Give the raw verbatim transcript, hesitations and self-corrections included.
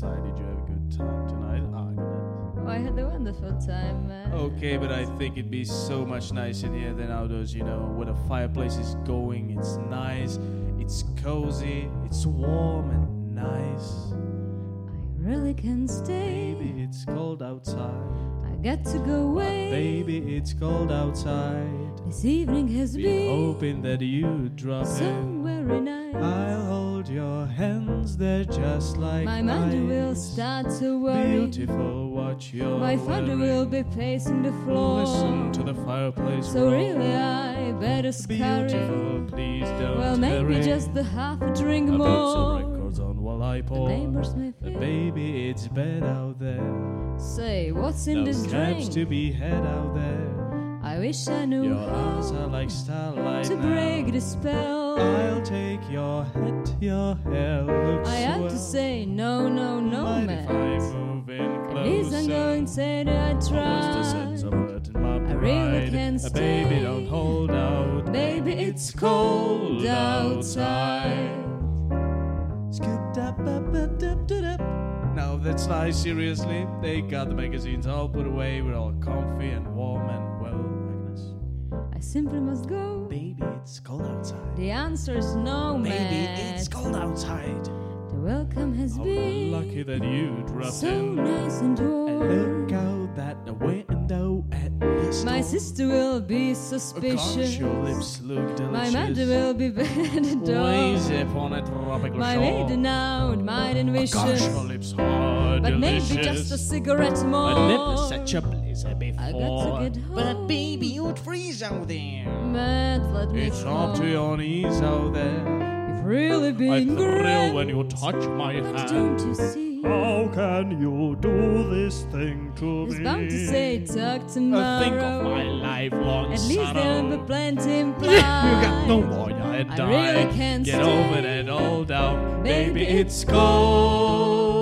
outside. Did you have a good time tonight, Agnes? Oh, I had a wonderful time, man. Okay, but I think it'd be so much nicer in here than outdoors, you know, where the fireplace is going. It's nice, it's cozy, it's warm and nice. I really can't stay. Baby, it's cold outside. I got to go away. Baby, it's cold outside. This evening has Be been hoping that you drop so in. very nice. I'll hold your hands, they're just like My mother will ice. start to worry. Beautiful, what you're My father wearing. will be pacing the floor. Listen to the fireplace So roar. really I better scurry. Beautiful, please don't Well, maybe hurry. just a half a drink I put some more. records on while I pour. The neighbors may Uh, feel. Baby, it's bad out there. Say, what's in No this cabs drink? to be had out there. I wish I knew Your eyes how are like starlight to now. break the spell. I'll take your hat, your hair looks I have well. to say no, no, no, Mind if I man. move in At least I'm closer? going to say that I What's the sense of tried. hurting my pride? I really can't Uh, Baby, stay. don't hold out. Baby, it's cold outside. Now that's nice, seriously. They got the magazines all put away. We're all comfy and warm and well, Agnes. I simply must go. Baby, it's cold outside. The answer is no, Baby, man. it's cold outside. The welcome has How been lucky that you dropped so in. nice and And look warm. out that the window at this My door. sister will be Oh, suspicious. gosh, your lips look delicious. My mother will be bad at the Ways door. upon a tropical My shore. lady now might Oh, envision. gosh, your lips are But delicious. maybe just a cigarette more. I never such a blizzard before. I got to get home. But baby, you'd freeze out there. Matt, let me It's fall. up to your knees out there. You've really I been thrill grand. when you touch my But hand. don't you see? How can you do this thing to He's me? bound to say talk Uh, tomorrow. think of my lifelong At least sorrow. there'll be plenty implied. You got no more, you I die. really can't Get stay. over that old doubt. Baby, Baby, it's cold